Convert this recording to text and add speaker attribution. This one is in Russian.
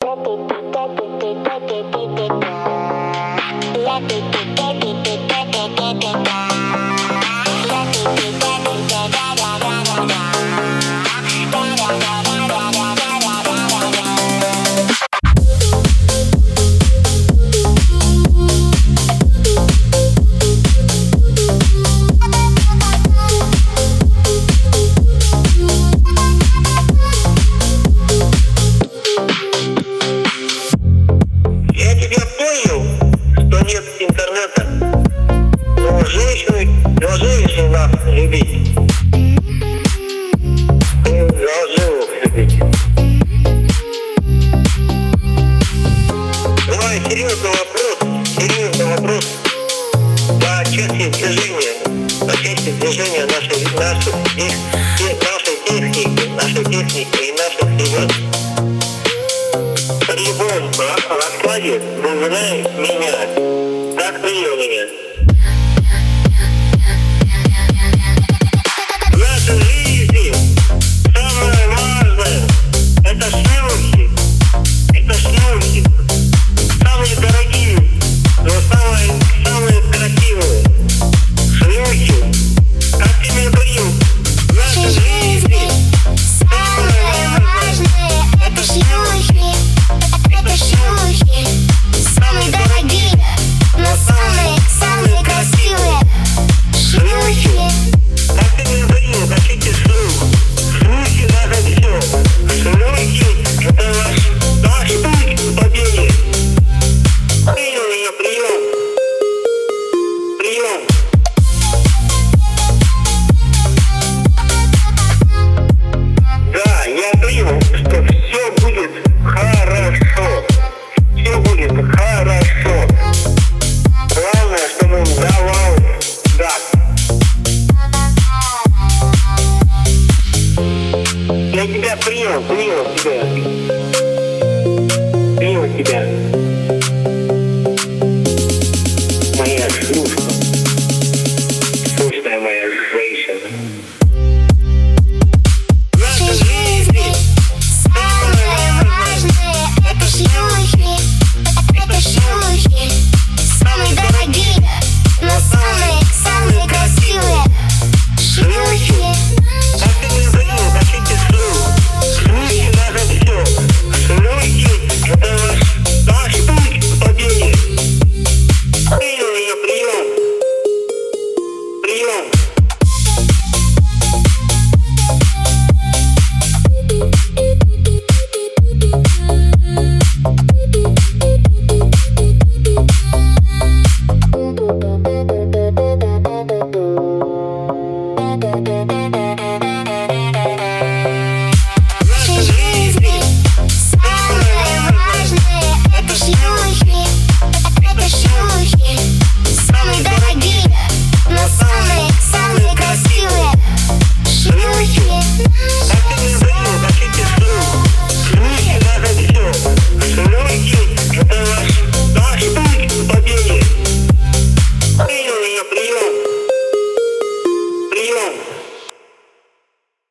Speaker 1: Интернета, но женщину надо любить. Ты должен их любить. Давай серьезный вопрос по части движения нашей техники и наших ребят. При любом раскладе вызывай меня. Как принял меня? В нашей жизни самое важное — это шлюхи. Самые дорогие, но самые красивые. Шлюхи. Как ты меня принял? В нашей жизни самое важное — это шлюхи. Самые дорогие, но самые красивые. Шлюхи. Как ты меня принял? Хотите шлюх? Шлюхи даже все. Шлюхи — это ваш путь к победе. Принял меня, прием. Да, я принял, что все будет хорошо. Все будет хорошо. Главное, чтобы он давал газ. Я тебя принял тебя.